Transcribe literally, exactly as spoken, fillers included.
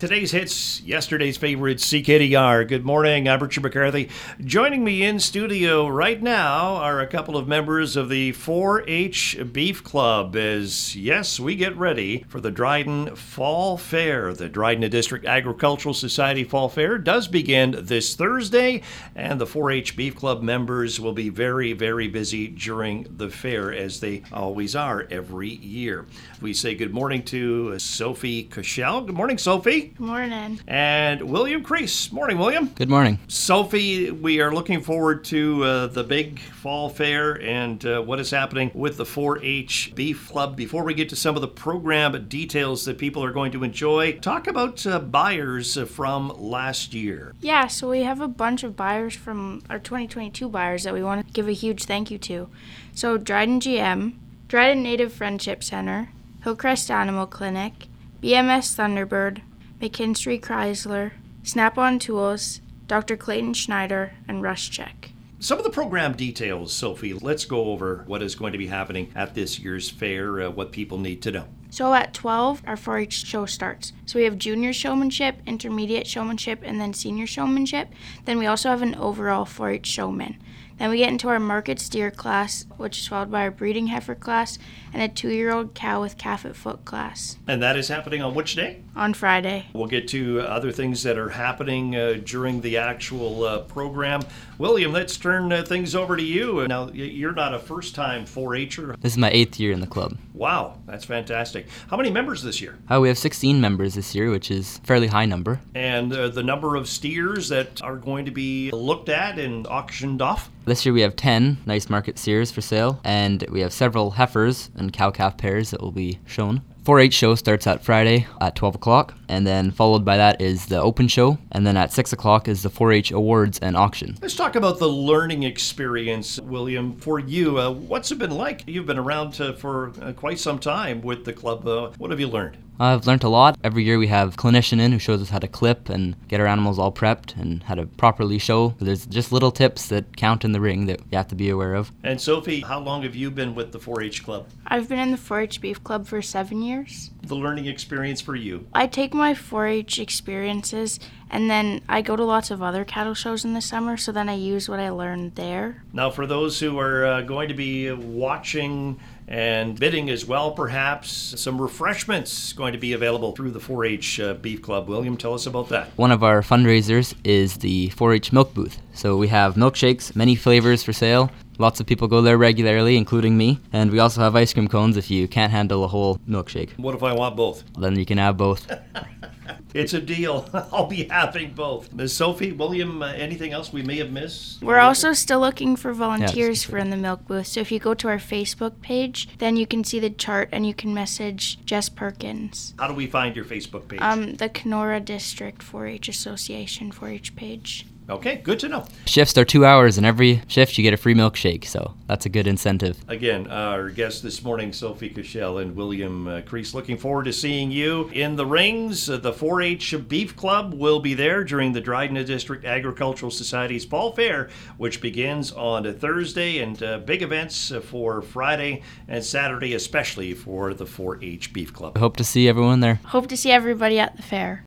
Today's hits, yesterday's favorites, C K D R. Good morning, I'm Richard McCarthy. Joining me in studio right now are a couple of members of the four H Beef Club as, yes, we get ready for the Dryden Fall Fair. The Dryden District Agricultural Society Fall Fair does begin this Thursday, and the four H Beef Club members will be very, very busy during the fair, as they always are every year. We say good morning to Sophie Cashel. Good morning, Sophie. Good morning. And William Crease. Morning, William. Good morning. Sophie, we are looking forward to uh, the big fall fair and uh, what is happening with the four H Beef Club. Before we get to some of the program details that people are going to enjoy, talk about uh, buyers from last year. Yeah, so we have a bunch of buyers from our twenty twenty-two buyers that we want to give a huge thank you to. So Dryden G M, Dryden Native Friendship Center, Hillcrest Animal Clinic, B M S Thunderbird, McKinstry Chrysler, Snap-on Tools, Doctor Clayton Schneider, and RushCheck. Some of the program details, Sophie. Let's go over what is going to be happening at this year's fair, uh, what people need to know. So at twelve, our four H show starts. So we have junior showmanship, intermediate showmanship, and then senior showmanship. Then we also have an overall four H showman. Then we get into our market steer class, which is followed by our breeding heifer class, and a two-year-old cow with calf at foot class. And that is happening on which day? On Friday. We'll get to other things that are happening uh, during the actual uh, program. William, let's turn uh, things over to you. Now, you're not a first-time four H-er. This is my eighth year in the club. Wow, that's fantastic. How many members this year? Uh, we have sixteen members this year, which is a fairly high number. And uh, the number of steers that are going to be looked at and auctioned off? This year we have ten nice market steers for sale, and we have several heifers and cow-calf pairs that will be shown. four H show starts at Friday at twelve o'clock, and then followed by that is the open show, and then at six o'clock is the four H awards and auction. Let's talk about the learning experience, William, for you. Uh, what's it been like? You've been around uh, for uh, quite some time with the club. Uh, what have you learned? I've learned a lot. Every year we have a clinician in who shows us how to clip and get our animals all prepped and how to properly show. There's just little tips that count in the ring that you have to be aware of. And Sophie, how long have you been with the four H club? I've been in the four H Beef Club for seven years. The learning experience for you? I take my four H experiences and then I go to lots of other cattle shows in the summer, so then I use what I learned there. Now, for those who are uh, going to be watching and bidding as well, perhaps, some refreshments going to be available through the four H uh, Beef Club. William, tell us about that. One of our fundraisers is the four H milk booth. So we have milkshakes, many flavors for sale. Lots of people go there regularly, including me. And we also have ice cream cones if you can't handle a whole milkshake. What if I want both? Then you can have both. It's a deal. I'll be having both. Miz Sophie, William, uh, anything else we may have missed? We're also still looking for volunteers Yes. for in the milk booth. So if you go to our Facebook page, then you can see the chart and you can message Jess Perkins. How do we find your Facebook page? Um, the Kenora District four H Association four H page. Okay, good to know. Shifts are two hours, and every shift you get a free milkshake, so that's a good incentive. Again, our guests this morning, Sophie Cashel and William uh, Crease. Looking forward to seeing you in the rings. Uh, the four H Beef Club will be there during the Dryden District Agricultural Society's Fall Fair, which begins on a Thursday, and uh, big events uh, for Friday and Saturday, especially for the four H Beef Club. I hope to see everyone there. Hope to see everybody at the fair.